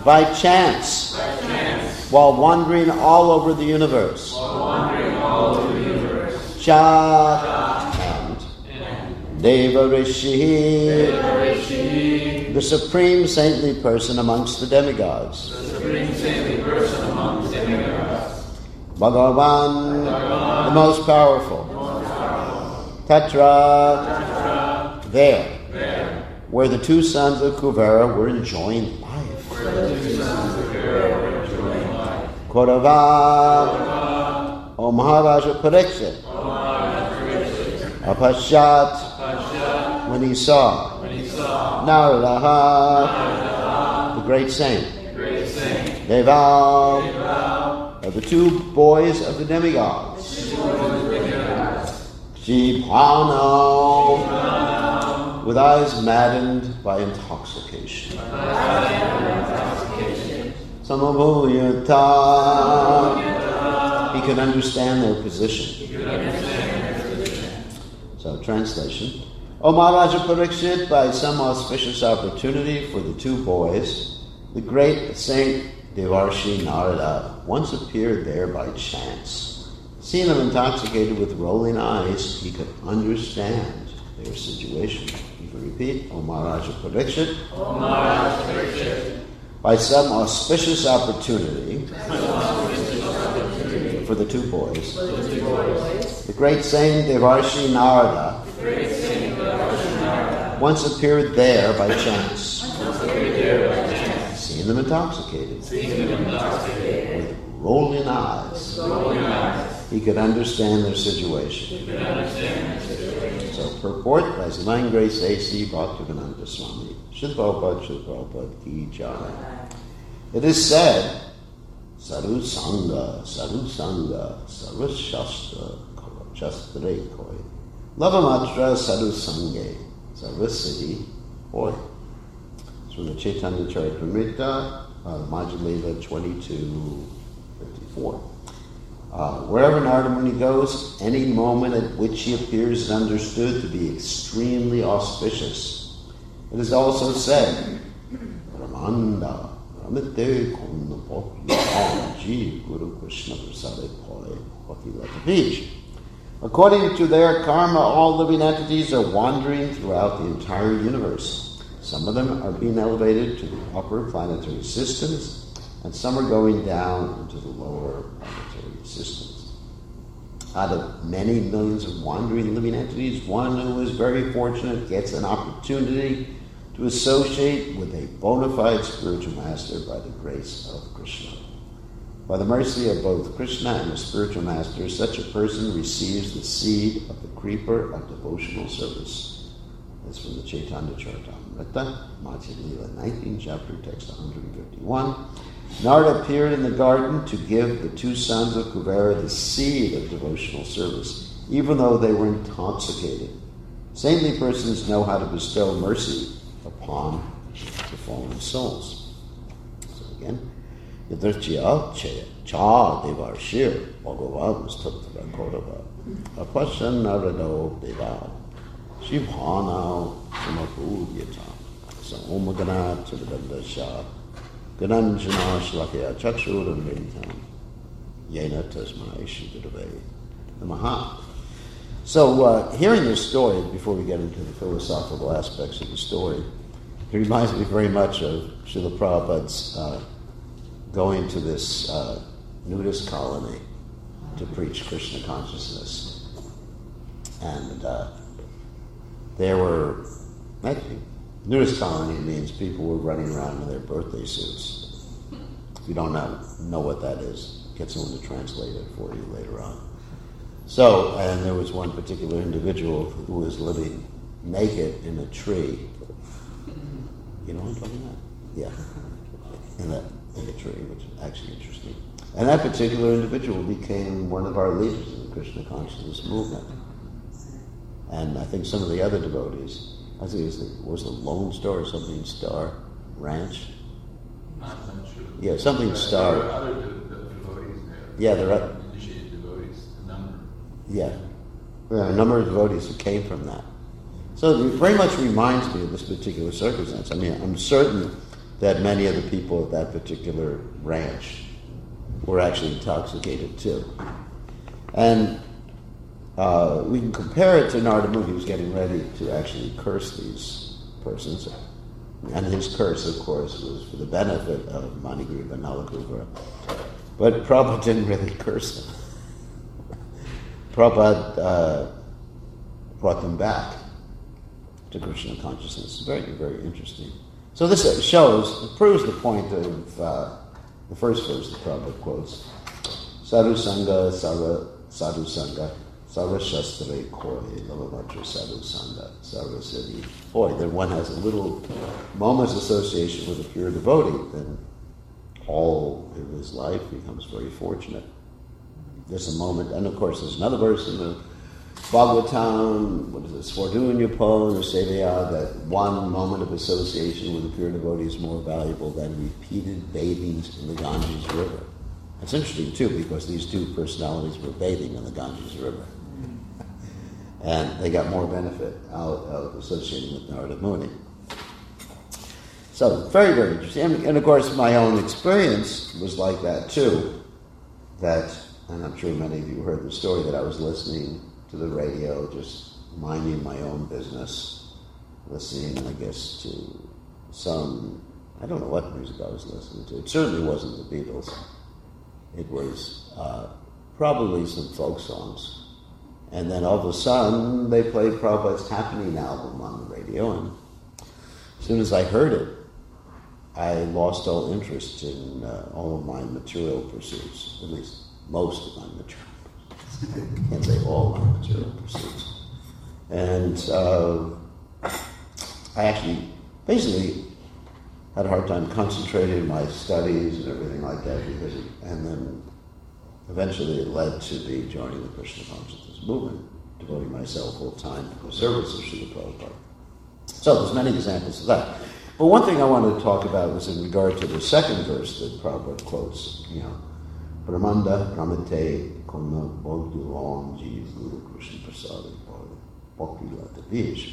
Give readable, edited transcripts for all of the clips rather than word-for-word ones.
by chance, while wandering all over the universe. Cha and Deva Rishi, the supreme saintly person amongst the demigods. Bhagavan, the most powerful. Tatra, there, where the two sons of Kuvera were enjoying life. Kaurava, O Maharaja Parikshit, Apashat, when he saw Naradaha, the great saint, Deval, of the two boys of the demigods, Jipano, with eyes maddened by intoxication, Samabhuyata, he could understand their position. So, translation. O Maharaja Parikshit, by some auspicious opportunity for the two boys, the great saint Devarshi Narada once appeared there by chance. Seeing them intoxicated with rolling eyes, he could understand their situation. You can repeat, O Maharaja Parikshit, by some auspicious opportunity for the two boys, the great saint Devarshi Narada once appeared there by chance. Seeing them intoxicated with rolling eyes, he could understand their situation. So, purport by His Divine Grace A.C. Bhaktivedanta Swami. Srila Prabhupada Ki Jai. It is said, Saru Sangha, Sarva Shastra, Shastre Koi. Lavamatra Saru Sange, Sarva Siddhi Hoy. It's from the Chaitanya Charitamrita, Madhya 22:54. Wherever Narada Muni goes, any moment at which he appears is understood to be extremely auspicious. It is also said, Ramanda, Ramite Kunna Ji Guru Krishna Prasade Poi Bhakti. According to their karma, all living entities are wandering throughout the entire universe. Some of them are being elevated to the upper planetary systems, and some are going down into the lower planetary systems. Out of many millions of wandering living entities, one who is very fortunate gets an opportunity to associate with a bona fide spiritual master by the grace of Krishna. By the mercy of both Krishna and the spiritual master, such a person receives the seed of the creeper of devotional service. That's from the Chaitanya Charitamrita, Madhya Lila 19, chapter, text 151. Narada appeared in the garden to give the two sons of Kuvera the seed of devotional service, even though they were intoxicated. Saintly persons know how to bestow mercy upon the fallen souls. So again, Yadrchya Cha Devarshir Bhagavan Statra Kaurava Apashan Narado Deva Shivhana Samapudhyata Samomagana Chidabdasha Gananjana Shlakya Chakshurandrintam Yena Tasmai Shidave Namaha. So, hearing this story, before we get into the philosophical aspects of the story, it reminds me very much of Srila Prabhupada's going to this nudist colony to preach Krishna consciousness. And there were, actually, nudist colony means people were running around in their birthday suits. If you don't know what that is, get someone to translate it for you later on. So, and there was one particular individual who was living naked in a tree. You know what I'm talking about? Yeah. In a tree, which is actually interesting. And that particular individual became one of our leaders in the Krishna consciousness movement. And I think some of the other devotees, I think it was the Lone Star or something Star Ranch. Not sure. Yeah, something Star. There are other devotees there. Yeah, there are. Initiated devotees, a number. Yeah. There are a number of devotees who came from that. So it very much reminds me of this particular circumstance. I mean, I'm certain that many of the people at that particular ranch were actually intoxicated too. And we can compare it to Narada Muni, who's getting ready to actually curse these persons. And his curse, of course, was for the benefit of Manigriva and Nalagriva. But Prabhupada didn't really curse them. Prabhupada brought them back to Krishna consciousness. Very, very interesting. So this proves the point of the first verse that Prabhupada quotes. Sadhu Sangha, Sadhu Sangha, Sarva Shastre Koi, Lavavatra Sadhu Sangha, Sarva Siddhi. Boy, then one has a little moment's association with a pure devotee, then all of his life becomes very fortunate. There's a moment, and of course there's another verse in the Bhagavatam, what is it, Swardunya Po, or Sevaya, that one moment of association with a pure devotee is more valuable than repeated bathings in the Ganges River. It's interesting too, because these two personalities were bathing in the Ganges River. And they got more benefit out of associating with Narada Muni. So, very, very interesting. And of course, my own experience was like that too. That, and I'm sure many of you heard the story, that I was listening to the radio, just minding my own business, listening, I guess, to some, I don't know what music I was listening to. It certainly wasn't the Beatles. It was probably some folk songs. And then all of a sudden, they played Prabhupada's Happening album on the radio, and as soon as I heard it, I lost all interest in all of my material pursuits, at least most of my material pursuits. I can't say all my material pursuits. And I actually basically had a hard time concentrating on my studies and everything like that, and then eventually it led to me joining the Krishna consciousness movement, devoting myself full time to the service of Srila Prabhupada. So there's many examples of that. But one thing I wanted to talk about was in regard to the second verse that Prabhupada quotes, Brahmanda Brahmate Kona Bodhulam Jeev Guru Krishna Prasadi Bhakti Lata Vish.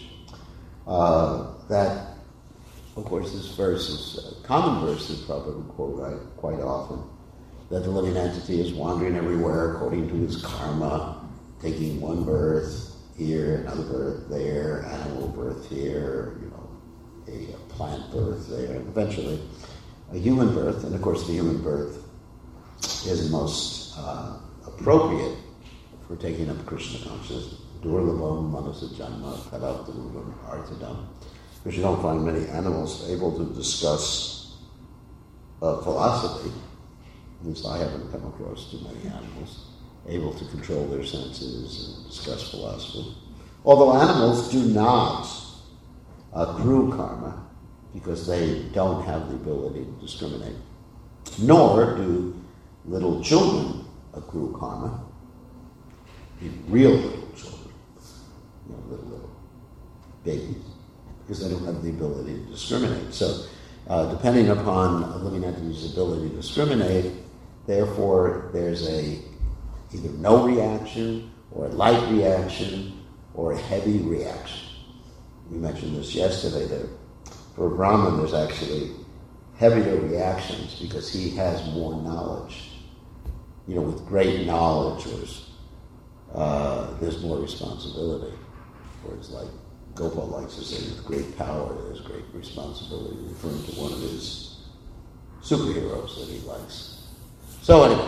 That, of course, this verse is a common verse that Prabhupada would quote quite often, that the living entity is wandering everywhere according to his karma, taking one birth here, another birth there, animal birth here, a plant birth there, and eventually a human birth. And of course the human birth is most appropriate for taking up Krishna consciousness. Durlabam manasa janma kadavdurvam artadam. Because you don't find many animals able to discuss philosophy. At least I haven't come across too many animals able to control their senses and discuss philosophy. Although animals do not accrue karma, because they don't have the ability to discriminate. Nor do little children accrue karma, real little children, little babies, because they don't have the ability to discriminate. So, depending upon a living entity's ability to discriminate, therefore there's either no reaction, or a light reaction, or a heavy reaction. We mentioned this yesterday, that for a Brahmin there's actually heavier reactions because he has more knowledge. With great knowledge there's more responsibility. Whereas like Gopal likes to say, with great power there's great responsibility, referring to one of his superheroes that he likes. So anyway,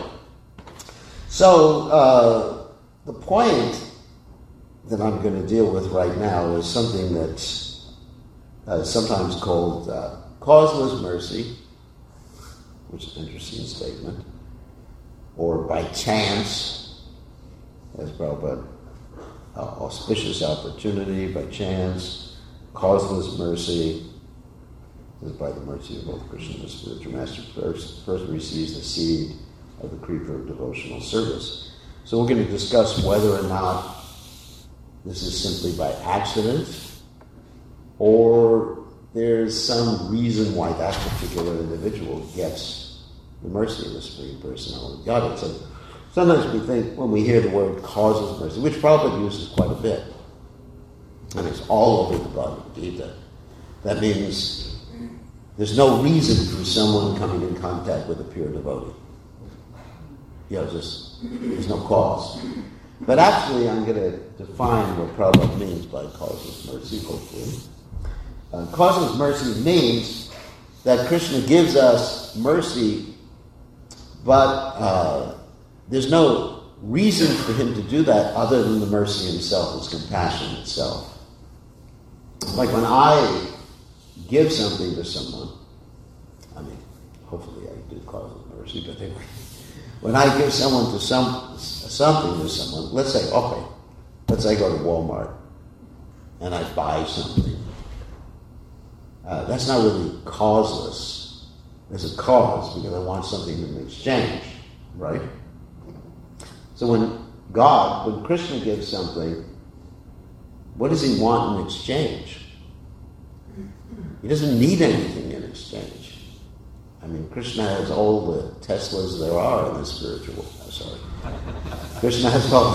the point that I'm going to deal with right now is something that's sometimes called causeless mercy, which is an interesting statement, or by chance, as Prabhupada, auspicious opportunity, by chance, causeless mercy, is by the mercy of both Krishna and the spiritual master. First receives the seed of the creeper of devotional service. So we're going to discuss whether or not this is simply by accident, or there's some reason why that particular individual gets the mercy of the Supreme Personality of Godhead. So sometimes we think, when we hear the word causeless mercy, which Prabhupada uses quite a bit, and it's all over the Bhagavad Gita, that means there's no reason for someone coming in contact with a pure devotee. Just there's no cause. But actually, I'm going to define what Prabhupada means by causeless mercy, hopefully. Causeless mercy means that Krishna gives us mercy, but there's no reason for him to do that other than the mercy himself, his compassion itself. Like when I give something to someone, hopefully I do causeless mercy, but anyway, when I give something to someone, let's say I go to Walmart and I buy something. That's not really causeless. There's a cause because I want something in exchange, right? So when Krishna gives something, what does he want in exchange? He doesn't need anything in exchange. Krishna has all the Teslas there are in the spiritual world. Krishna has all...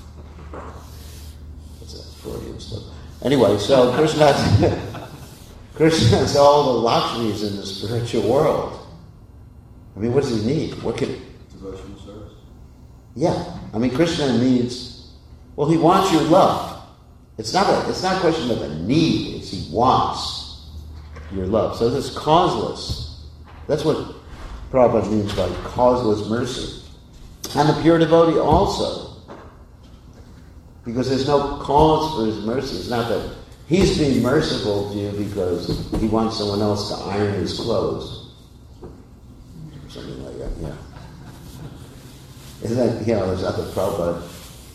What's that Freudian stuff? Anyway, so Krishna has all the Lakshmis in the spiritual world. What does he need? Devotional service. Yeah. Krishna needs... Well, he wants your love. It's not a question of a need. It's he wants your love. So this causeless... That's what Prabhupada means by causeless mercy. And the pure devotee also. Because there's no cause for his mercy. It's not that he's being merciful to you because he wants someone else to iron his clothes. Something like that, yeah. Isn't that, there's other Prabhupada.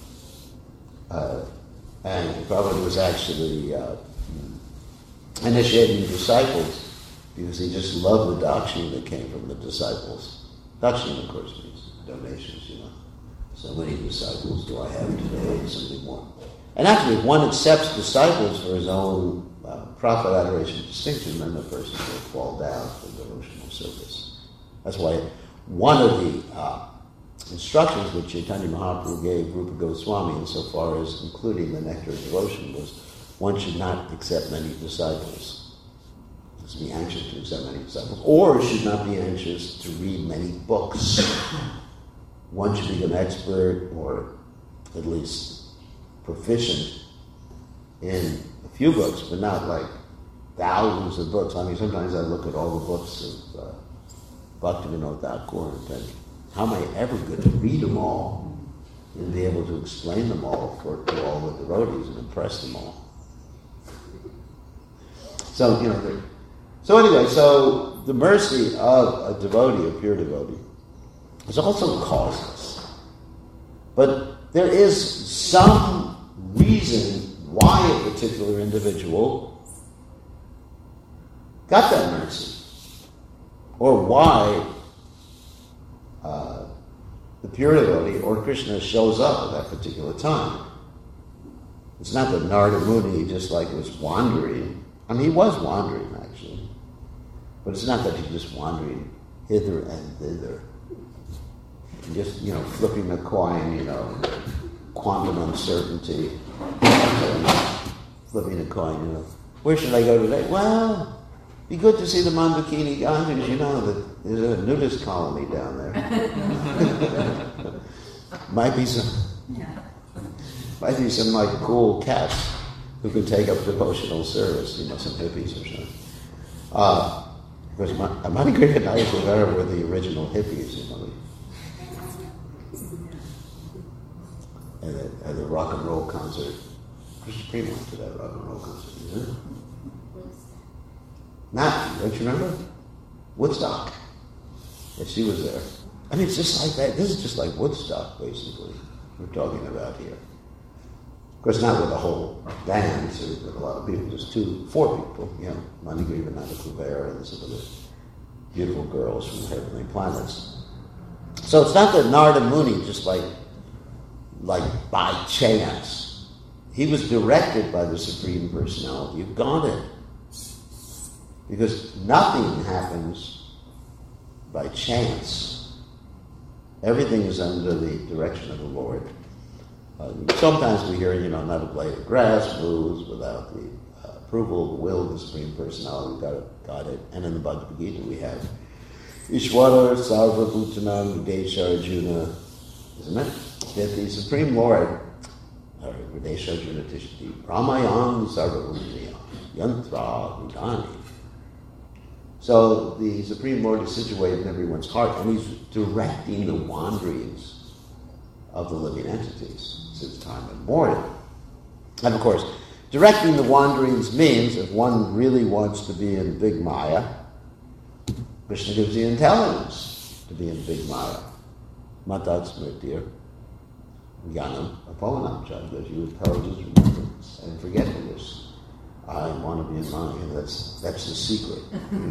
And Prabhupada was actually initiating disciples because he just loved the dakshina that came from the disciples. Dakshina, of course, means donations, So many disciples do I have today, something more. And actually, if one accepts disciples for his own profit, adoration, distinction, then the person will fall down from devotional service. That's why one of the instructions which Chaitanya Mahaprabhu gave Rupa Goswami insofar as including the nectar of devotion was one should not accept many disciples. Just be anxious to accept many disciples, or should not be anxious to read many books. One should become expert or at least proficient in a few books, but not like thousands of books. Sometimes I look at all the books of Bhaktivinoda Thakur and think, how am I ever going to read them all and be able to explain them all to all the devotees and impress them all? So, so the mercy of a devotee, a pure devotee, is also causeless. But there is some reason why a particular individual got that mercy. Or why the pure devotee or Krishna shows up at that particular time. It's not that Narada Muni just was wandering. He was wandering actually. But it's not that he's just wandering hither and thither. Just, flipping a coin, quantum uncertainty. Flipping a coin, where should I go today? Well, be good to see the Mandakini Gandhis, that there's a nudist colony down there. Might be some cool cats who can take up devotional service, some hippies or something. Because Manigrika Nayak Rivera were the original hippies, At the rock and roll concert. Krishna Prema went to that rock and roll concert, isn't it? Not, don't you remember? Woodstock. Yeah, she was there. It's just like that. This is just like Woodstock, basically, we're talking about here. Of course, not with a whole band, so with a lot of people, just 4 people, Manigrika Nayak Rivera and some of the beautiful girls from the Heavenly Planets. So it's not that Narada Muni just like by chance. He was directed by the Supreme Personality of Godhead. Because nothing happens by chance. Everything is under the direction of the Lord. Sometimes we hear, not a blade of grass moves without the approval of the will of the Supreme Personality. We've got to got it. And in the Bhagavad Gita we have Ishvara Sarva Bhutanam Videsha Arjuna, isn't it? That the Supreme Lord, or Videsha Arjuna Tishti, Ramayam Sarva Bhutaya, Yantra Bhutani. So the Supreme Lord is situated in everyone's heart, and he's directing the wanderings of the living entities since time immemorial. And of course, directing the wanderings means if one really wants to be in big Maya, Krishna gives the intelligence to be in big Maya. Matat smritir, jnanam apavanam cha, gives you intelligence, remembrance, and forgetfulness. I want to be in Maya. That's the secret.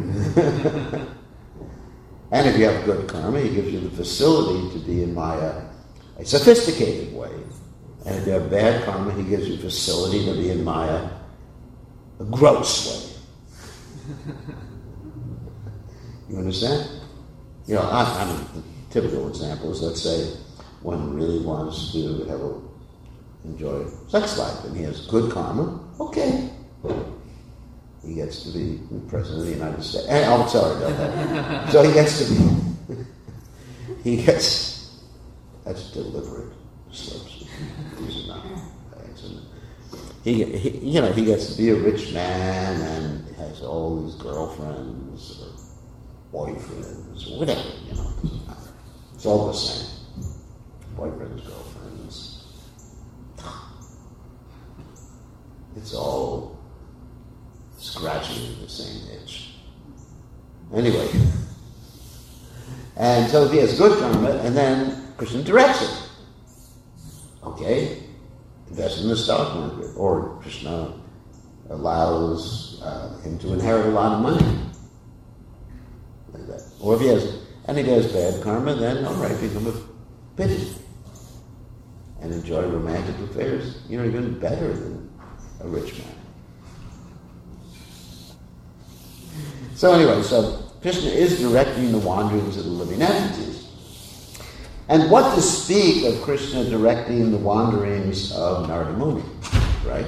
And if you have good karma, he gives you the facility to be in Maya a sophisticated way. And if you have bad karma, he gives you facility to be in Maya a gross way. You understand? You know, I mean, the typical example is, let's say, one really wants to enjoy sex life, and he has good karma. Okay. He gets to be the President of the United States. Oh, sorry about that. So he gets to be, that's deliberate slips. These are not accident. He gets to be a rich man and has all these girlfriends or boyfriends, whatever, It's all the same. Boyfriends, girlfriends. It's all scratching the same itch. Anyway. And so if he has good karma, and then Krishna directs him. Okay, invest in the stock market. Or Krishna allows him to inherit a lot of money. Like that. Or if he has bad karma, then all right, become a pity. And enjoy romantic affairs. Even better than a rich man. So anyway, Krishna is directing the wanderings of the living entities. And what to speak of Krishna directing the wanderings of Narada Muni, right?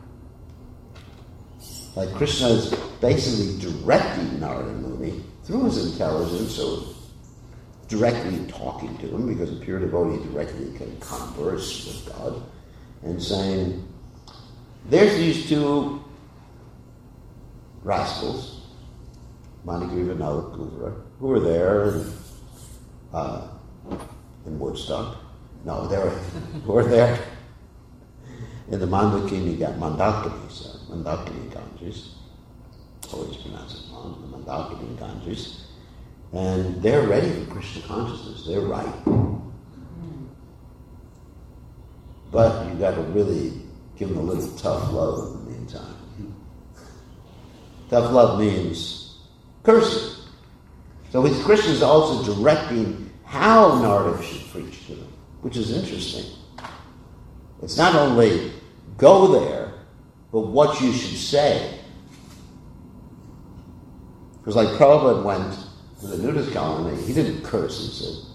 Like Krishna is basically directing Narada Muni through his intelligence, so directly talking to him, because a pure devotee directly can converse with God, and saying, there's these two rascals, Manigriva and Nalakuvara, who were there in Woodstock. No, who were there in the Mandakini Ganges. Always pronounce it wrong, the Mandakini Ganges. And they're ready for Krishna consciousness. They're right. But you've got to really give them a little tough love in the meantime. Tough love means cursing. So Krishna is also directing how Narada should preach to them, which is interesting. It's not only go there, but what you should say. Because like Prabhupada went to the nudist colony, he didn't curse, he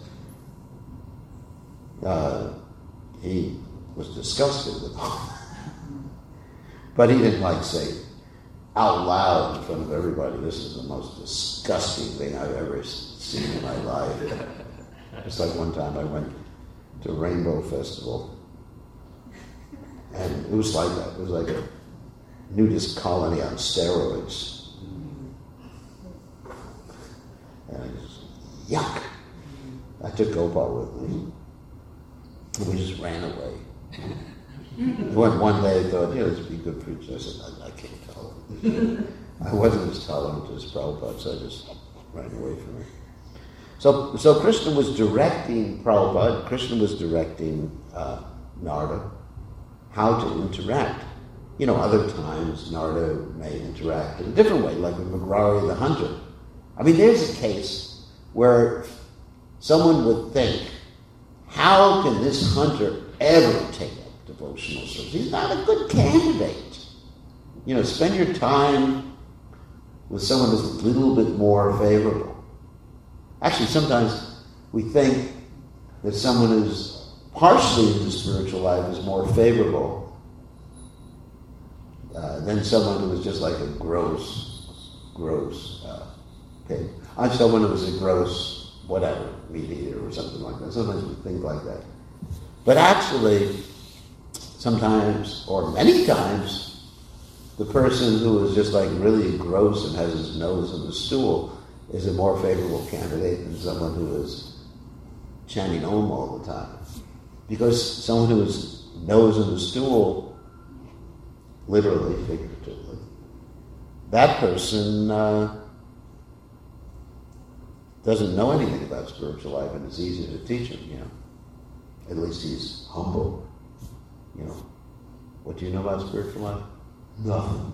said. He was disgusted with them. But he didn't say out loud in front of everybody, this is the most disgusting thing I've ever seen in my life. Just like one time I went to a Rainbow Festival, and it was like that. It was like a nudist colony on steroids. And it was yuck. I took Gopal with me. And we just ran away. One day I thought, this would be good preaching. I said, I can't tolerate. I wasn't as tolerant as Prabhupada, so I just ran away from it. So Krishna was directing Prabhupada, Krishna was directing Narada how to interact. Other times Narada may interact in a different way, like with Magrari the hunter. I mean, there's a case where someone would think, how can this hunter ever take up devotional service? He's not a good candidate. Spend your time with someone who's a little bit more favorable. Actually, sometimes we think that someone who's partially into spiritual life is more favorable than someone who is just like a gross gross pig. I'm someone who was a gross whatever, meat eater or something like that. Sometimes we think like that. But actually, sometimes, or many times, the person who is just like really gross and has his nose in the stool is a more favorable candidate than someone who is chanting Om all the time. Because someone who is nose in the stool, literally, figuratively, that person doesn't know anything about spiritual life, and it's easy to teach him, At least he's humble, What do you know about spiritual life? Nothing.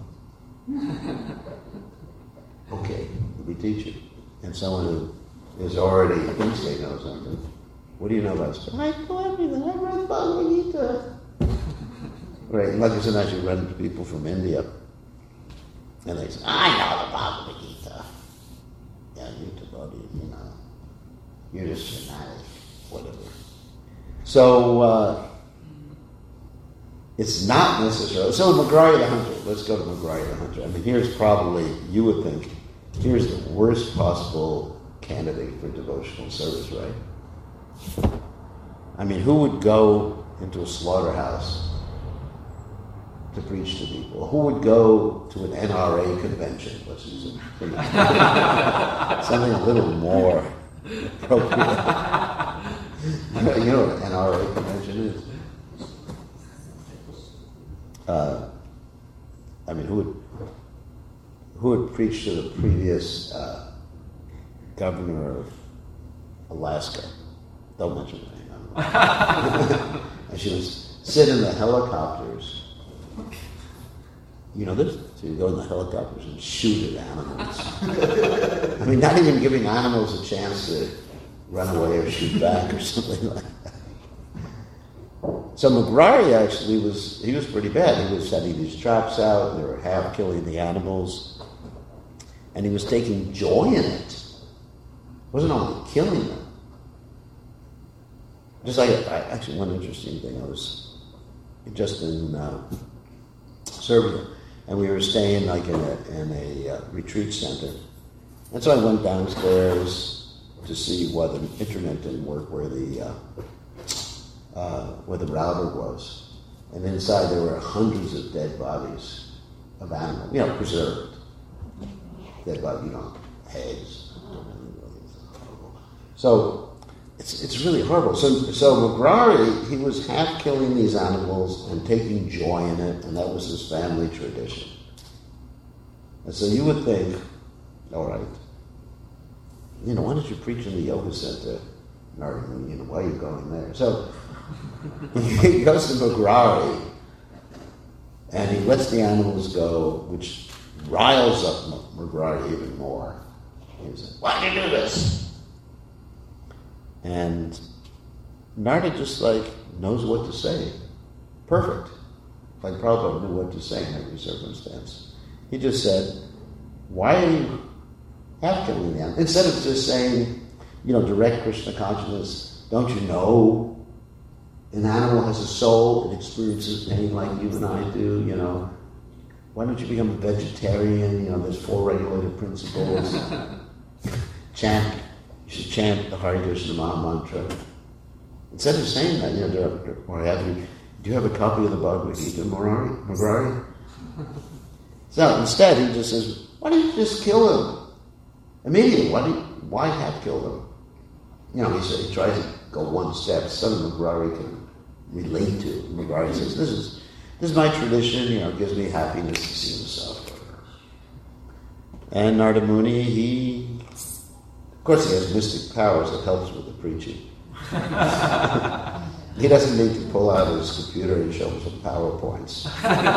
Okay, let me teach you. And someone who is already thinks they know something. What do you know about spiritual life? I know everything. I read Bhagavad Gita. Right, and like I said, I should run into people from India. And they say, I know the Bhagavad Gita. Yeah, you devotees, You're just fanatic, whatever. So, it's not necessarily... So McGrary the Hunter, let's go to McGrary the Hunter. I mean, here's probably, you would think, here's the worst possible candidate for devotional service, right? I mean, who would go into a slaughterhouse to preach to people? Who would go to an NRA convention? Let's use something a little more appropriate. You know what an NRA convention is? I mean, who would preach to the previous governor of Alaska? Don't mention the name. And she would sit in the helicopters. You know this? So you go in the helicopters and shoot at animals. I mean, not even giving animals a chance to run away or shoot back or something like that. So McGrary actually was pretty bad. He was setting these traps out, they were half killing the animals, and he was taking joy in it. It wasn't only killing them. Just like, actually one interesting thing, I was just in Serbia, and we were staying like in a retreat center. And so I went downstairs to see why the internet didn't work, where the router was. And inside there were hundreds of dead bodies of animals, preserved. Dead bodies, eggs. So it's really horrible. So McGrary, he was half killing these animals and taking joy in it, and that was his family tradition. And so you would think, all right, why don't you preach in the yoga center? Or, why are you going there? So he goes to McGrary, and he lets the animals go, which riles up McGrary even more. He says, why did you do this? And Narada just knows what to say. Perfect. Like Prabhupada knew what to say in every circumstance. He just said, why are you half killing the animal? Instead of just saying, direct Krishna consciousness, don't you know an animal has a soul, it experiences pain like you and I do, Why don't you become a vegetarian? There's 4 regulative principles. You should chant the Hare Krishna Maha Mantra. Instead of saying that, do you have a copy of the Bhagavad Gita, McGrary? So instead, he just says, why don't you just kill him? Immediately, why have killed him? He tries to go one step. Son of McGrary can relate to. McGrary says, this is my tradition, it gives me happiness to see himself. And Narada Muni, of course he has mystic powers that helps with the preaching. He doesn't need to pull out his computer and show some PowerPoints.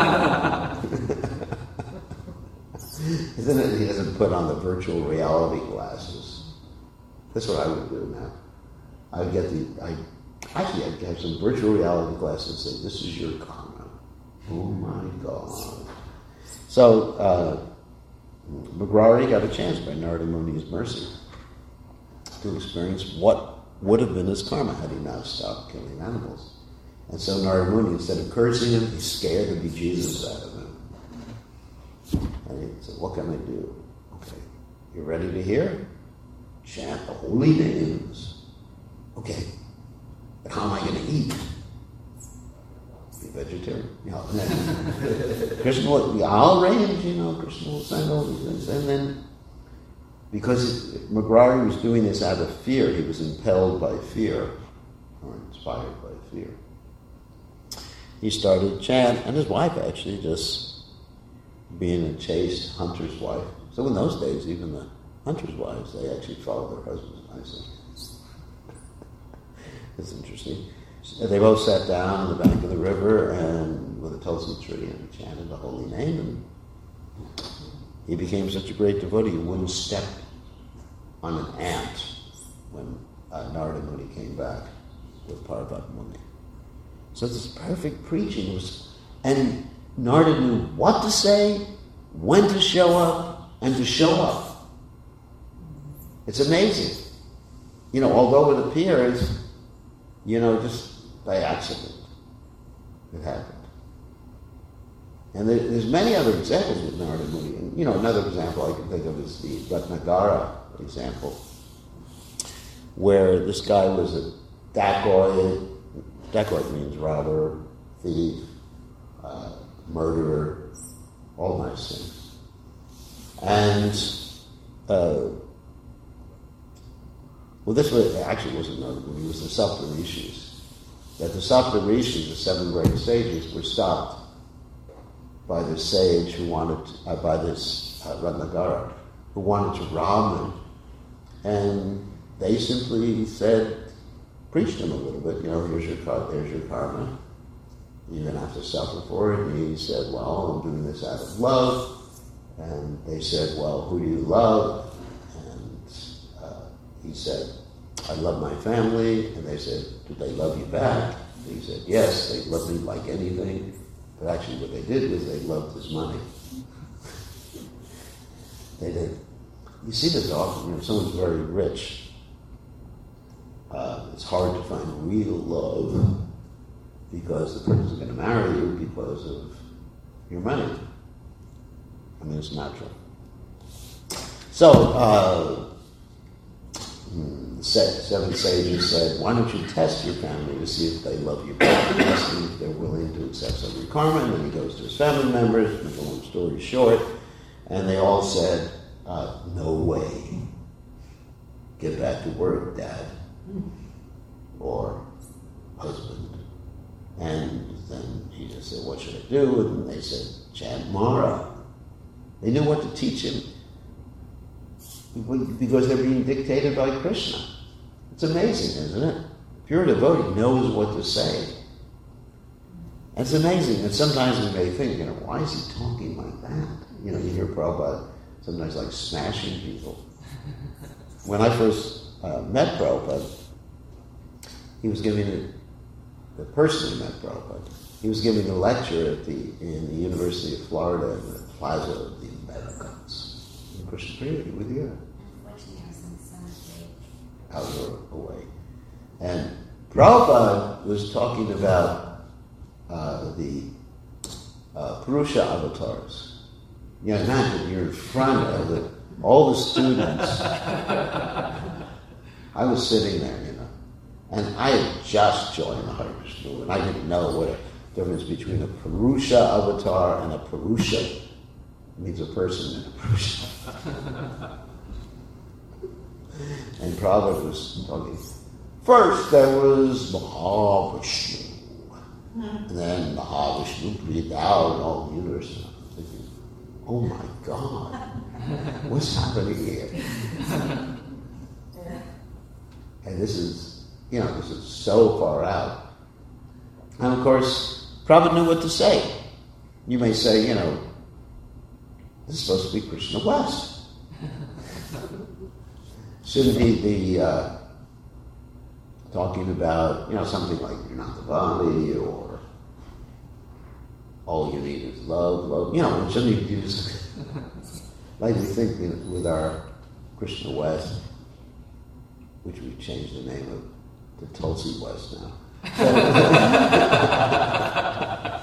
He doesn't put on the virtual reality glasses. That's what I would do now. I'd have some virtual reality glasses and say, this is your karma. Oh my God. So, McGrary got a chance by Narada Muni's mercy to experience what would have been his karma had he not stopped killing animals. And so Narada Muni, instead of cursing him, he scared the bejesus out of him. And he said, what can I do? Okay, you ready to hear? Chant the holy names. Okay, but how am I going to eat? Be vegetarian. Krishna will, I'll arrange, Krishna will send all these things. And then, because Mugrari was doing this out of fear, he was impelled by fear, or inspired by fear. He started to chant, and his wife actually, just being a chaste hunter's wife. So in those days, even the hunter's wives, they actually followed their husbands nicely. It's interesting. They both sat down on the bank of the river and with a tulsi tree and chanted the holy name. And he became such a great devotee, he wouldn't step on an ant when Narada Muni came back with Parvati Muni. So this perfect preaching was, and Narada knew what to say, when to show up, and to show up. It's amazing. Although it appears, just by accident, it happened. And there's many other examples with Narada Muni. And, another example I can think of is the Ratnagara example, where this guy was a dacoit. Dacoit means robber, thief, murderer, all nice things. And, this actually wasn't Narada Muni, it was the Saptarishis. That the Saptarishis, the 7 great sages, were stopped by this sage who wanted, by this Ratnagara, who wanted to rob them. And they simply said, preached him a little bit, there's your karma. You're going to have to suffer for it. And he said, well, I'm doing this out of love. And they said, well, who do you love? And he said, I love my family. And they said, did they love you back? And he said, yes, they loved me like anything. But actually what they did was they loved his money. They did. You see this often, if someone's very rich, it's hard to find real love because the person's going to marry you because of your money. It's natural. So, the 7 sages said, why don't you test your family to see if they love you back? Ask them if they're willing to accept some of your karma. And then he goes to his family members, make a long story short, and they all said, no way. Get back to work, Dad. Or husband. And then he just said, what should I do? And they said, chant Mara. They knew what to teach him because they're being dictated by Krishna. It's amazing, isn't it? Pure devotee knows what to say. And it's amazing. And sometimes we may think, why is he talking like that? You hear Prabhupada sometimes like smashing people. When I first met Prabhupada, he was giving the person who met Prabhupada, he was giving a lecture in the University of Florida in the Plaza of the Americans. In Krishna Priya, he was here. Unfortunately, our son's Out away. And Prabhupada was talking about the Purusha avatars. Imagine you're in front of all the students. I was sitting there, and I had just joined the Hare Krishna movement. I didn't know what the difference between a Purusha avatar and a Purusha. It means a person and a Purusha. And Prabhupada was talking. First there was Mahavishnu. And then Mahavishnu breathed out in all the universe. And I'm thinking, oh my God, what's happening here? And this is so far out. And of course, Prabhupada knew what to say. You may say, this is supposed to be Krishna West. Shouldn't he be talking about, something like you're not the body, or all you need is love, shouldn't he do something like we think with our Krishna West, which we've changed the name of to Tulsi West now.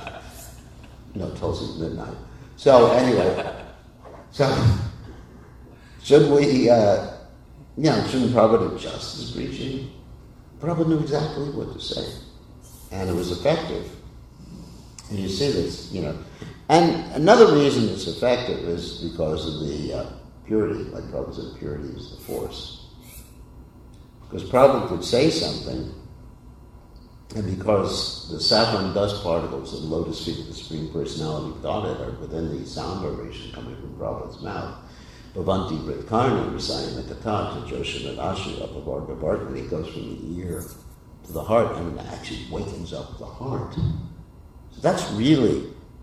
No, Tulsi's midnight. So anyway, Should we, shouldn't Prabhupada adjust his preaching? Prabhupada knew exactly what to say. And it was effective. And you see this, And another reason it's effective is because of the purity. Like Prabhupada said, purity is the force. Because Prabhupada could say something, and because the saffron dust particles of the lotus feet of the Supreme Personality thought it are within the sound vibration coming from Prabhupada's mouth, Bhavanti Vritkarna reciting the Katha to Joshanat Ashu Apavarga Vartman, it goes from the ear to the heart, and it actually wakens up the heart. So that's really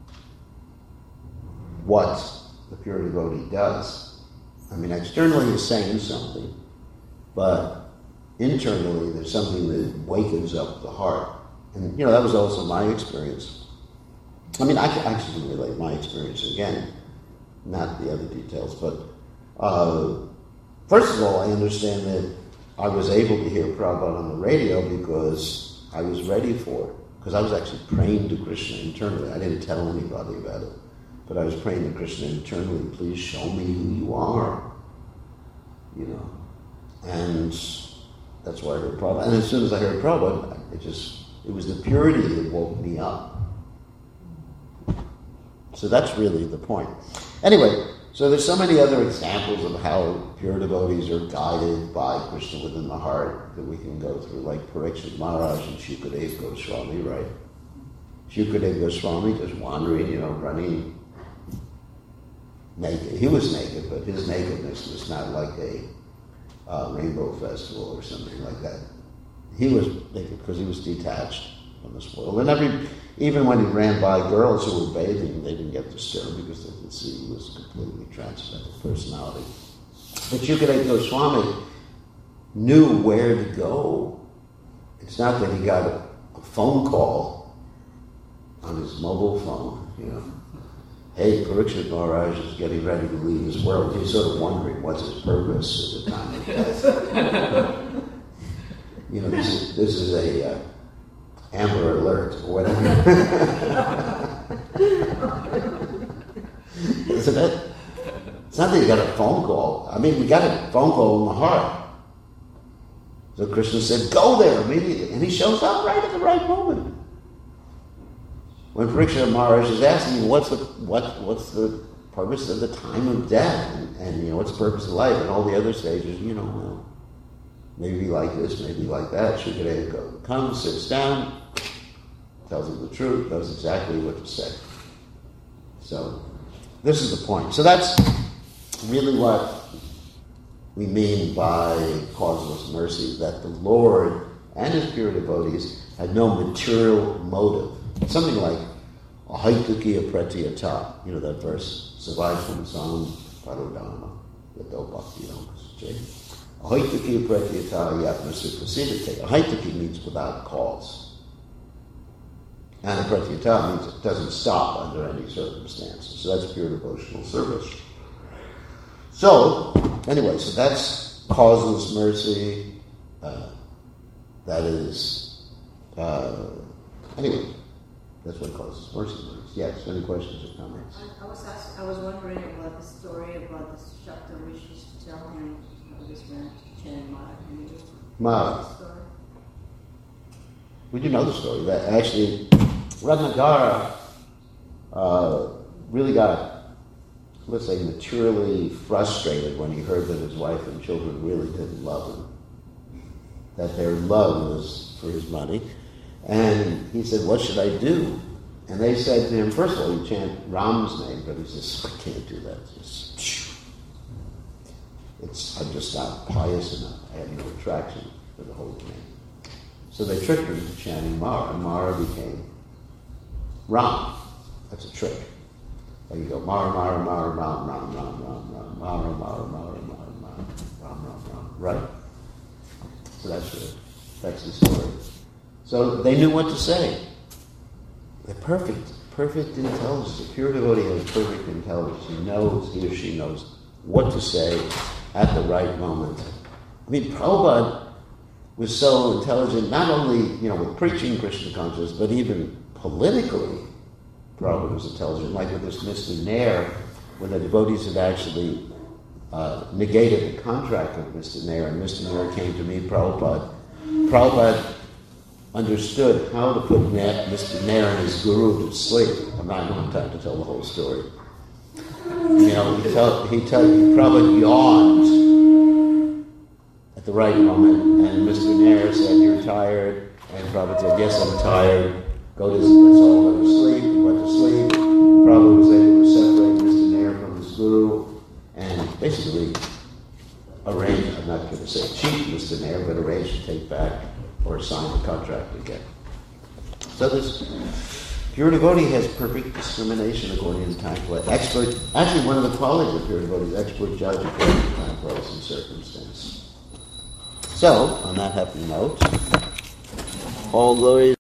what the pure devotee does. I mean, externally he's saying something, but internally there's something that wakens up the heart. And, that was also my experience. I mean, I can relate my experience again, not the other details, but first of all, I understand that I was able to hear Prabhupada on the radio because I was ready for it. Because I was actually praying to Krishna internally. I didn't tell anybody about it. But I was praying to Krishna internally, please show me who you are. And that's why I heard Prabhupada. And as soon as I heard Prabhupada, it was the purity that woke me up. So that's really the point. Anyway, so there's so many other examples of how pure devotees are guided by Krishna within the heart that we can go through, like Parikshit Maharaj and Shukadeva Goswami, right? Shukadeva Goswami just wandering, running naked. He was naked, but his nakedness was not like a rainbow festival or something like that. He was naked because he was detached from this world. And even when he ran by girls who were bathing, they didn't get disturbed because they could see he was a completely transcendental personality. But Shukadeva Goswami knew where to go. It's not that he got a phone call on his mobile phone, Hey, Parikshit Maharaj is getting ready to leave this world. He's sort of wondering what's his purpose at the time of death. This is a Amber Alert or whatever. Isn't it? It's not that you got a phone call. I mean, we got a phone call in the heart. So Krishna said, go there immediately. And he shows up right at the right moment. When Parikshit Maharaj is asking, what's the purpose of the time of death? And what's the purpose of life? And all the other stages, well, maybe like this, maybe like that. Shukadeva comes, sits down, tells him the truth, knows exactly what to say. So, this is the point. So that's really what we mean by causeless mercy, that the Lord and his pure devotees had no material motive. Something like ahaitukiya pratyata, that verse, survives from Sam Parodama, Yato Bhakti Yoga. Ahaitukiya pratyata yatma suprasidate. Ahaituki means without cause. And pratyata means it doesn't stop under any circumstances. So that's pure devotional service. So, anyway, so that's causeless mercy. That is, anyway. That's what causes mercy. Yes, any questions or comments? I was wondering about the story about the Shakta Rishis to tell him how this went to chanting Mara. Mara. We do know the story. That actually, Ratnagara really got, let's say, materially frustrated when he heard that his wife and children really didn't love him. That their love was for his money. And he said, what should I do? And they said to him, first of all, you chant Ram's name, but he says, I can't do that. I'm just not pious enough. I have no attraction for the holy name. So they tricked him into chanting Mara, and Mara became Ram. That's a trick. Like you go, Mara, Mara, Mara, Ram, Ram, Ram, Ram, Ram, Mara, Mara, Mara, Mara, Mara, Ram, Ram, Ram. Right? So that's the story. So they knew what to say. They're perfect intelligence. A pure devotee has perfect intelligence. He or she knows what to say at the right moment. I mean, Prabhupada was so intelligent, not only, with preaching Krishna consciousness, but even politically, Prabhupada was intelligent. Like with this Mr. Nair, when the devotees had actually negated the contract of Mr. Nair, and Mr. Nair came to meet Prabhupada. Prabhupada understood how to put Mr. Nair and his guru to sleep. I'm not going to have time to tell the whole story. He probably yawned at the right moment, and Mr. Nair said, "You're tired," and Prabhupada said, "Yes, I'm tired. Let's all go to sleep." He went to sleep. Prabhupada was able to separate Mr. Nair from his guru, and basically arranged, I'm not going to say cheat Mr. Nair, but arranged to take back or sign the contract again. So this pure devotee has perfect discrimination according to time play. Actually one of the qualities of pure devotee is expert judge according to time, place, and circumstance. So, on that happy note, all glory